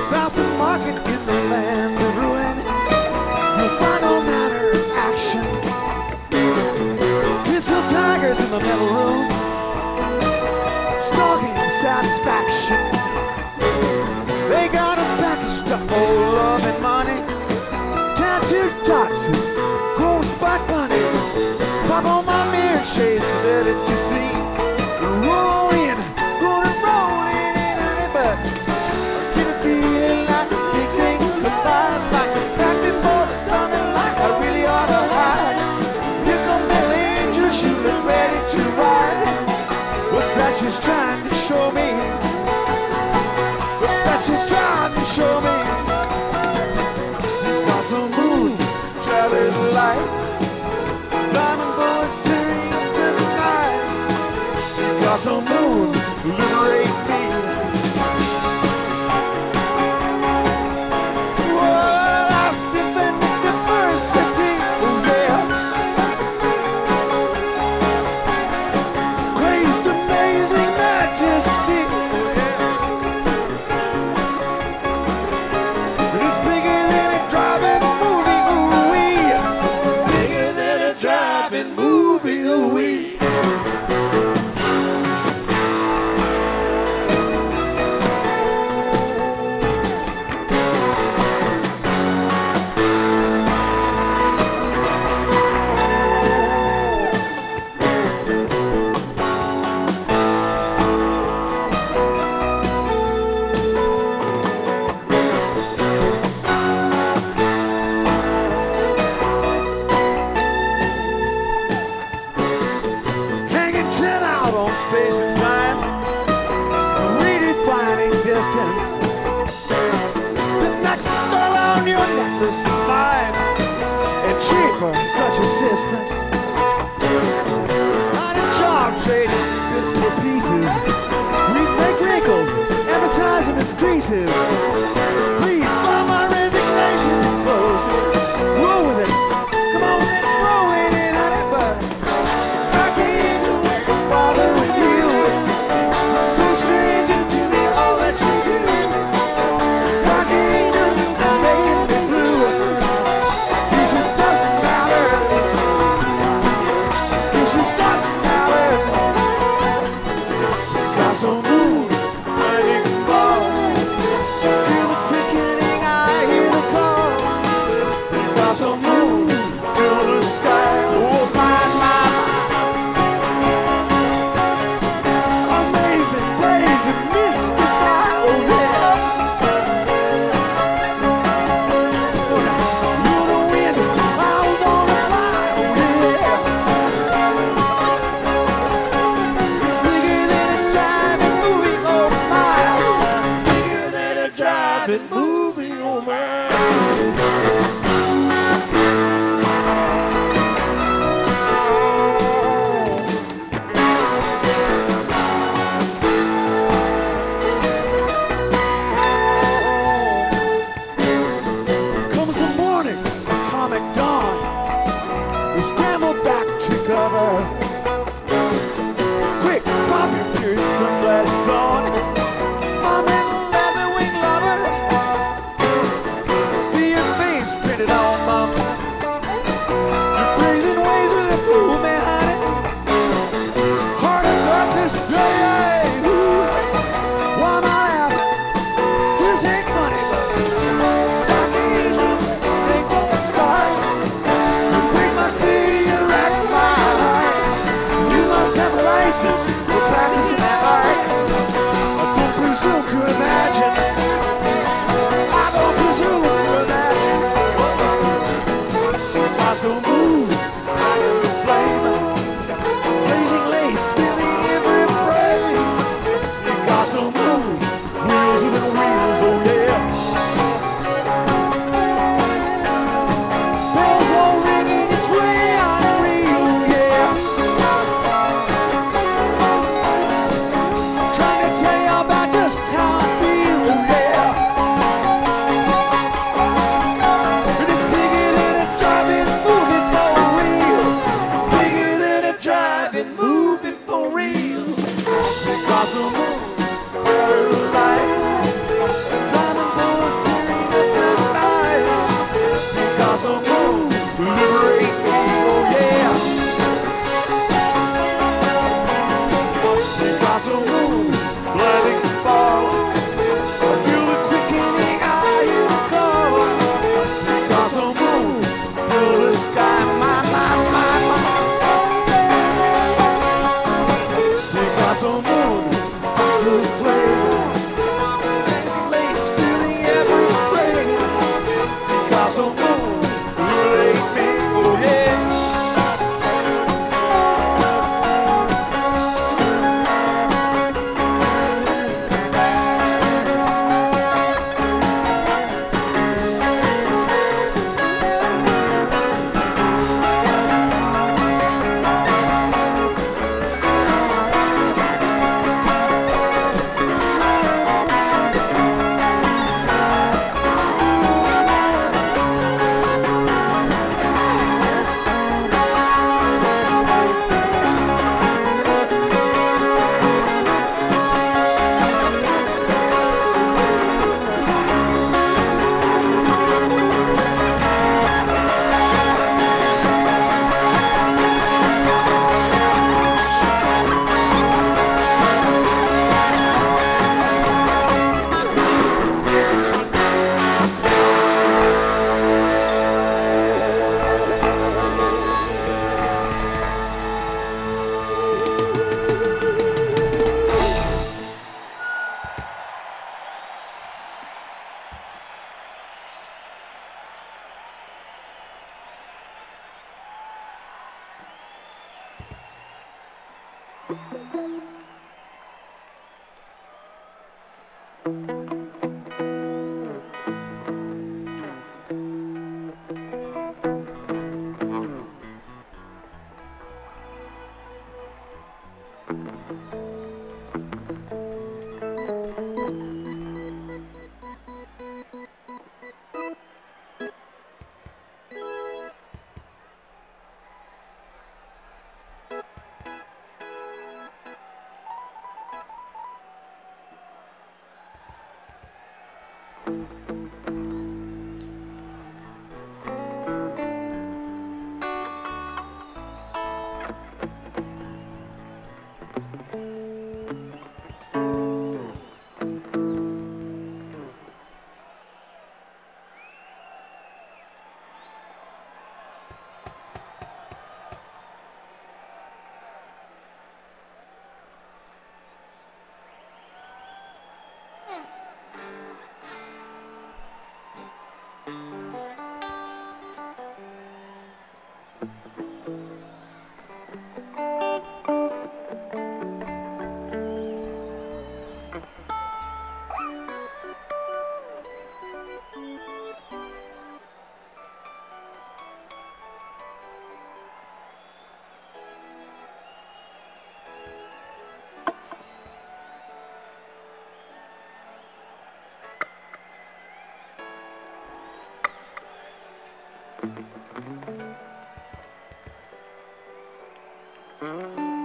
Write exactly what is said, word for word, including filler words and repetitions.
South of Market in the land of ruin, you'll find all manner of action. Tinsel tigers in the metal room, stalking satisfaction. They got a package to old love and money, tattooed tots and gold spike money. Pop on my mirror shades and let it to see. Roll in, gonna roll in, in honey, but I get a feeling like big things collide, like the back before the thunder, like I really ought to hide. Here come little angel, she look ready to ride. What's that she's trying to show me? What's that she's trying to show me? Because the moon traveling light, diamond bullets tearing up in the night. Because the moon liberate me. Well, I sip in the diversity, oh yeah. Crazed, amazing majesty, oh yeah. And it's bigger than a driving movie, ooh wee. Bigger than a driving movie, ooh wee. Hanging ten out on space and time, redefining distance. The next star on your necklace is mine, and cheaper such assistance. Not in charge, trading bits for pieces. We make wrinkles, advertise them as creases. Please find my resignation close. Roll with it. Come on, let's roll in it, honey, but I can't do what's bothering you. So strange and to me all that you do. Dark angel, you're making me blue. Guess it doesn't matter. Guess it doesn't matter. Because the moon, lightning ball. Feel the quickening, I hear the call. Because the moon, fill the sky. Oh my, my, my. Amazing, blazing, mystify. Oh yeah. Oh, now, you're the wind, I wanna fly. Oh yeah. It's bigger than a driving movie, oh my. Bigger than a driving movie, oh my. Comes the morning, atomic dawn. We scramble back to cover. Quick, pop your period sunglasses on. My little leather wing lover. See your face printed on my your blazing ways with a blue man, honey. Heart of darkness, yeah, yeah. Ooh. Why am I laughing? This ain't funny, but dark angel, they won't start. Your brain must be a wreck, my heart. You must have a license for practicing that art. I don't presume to imagine. I don't presume to imagine. Because the moon, under the flame, blazing lace, filling every frame. Because the moon, wheels within wheels, oh yeah. Bells all ringing, it's way unreal, yeah. Trying to tell you about just how I feel, oh Mm-hmm.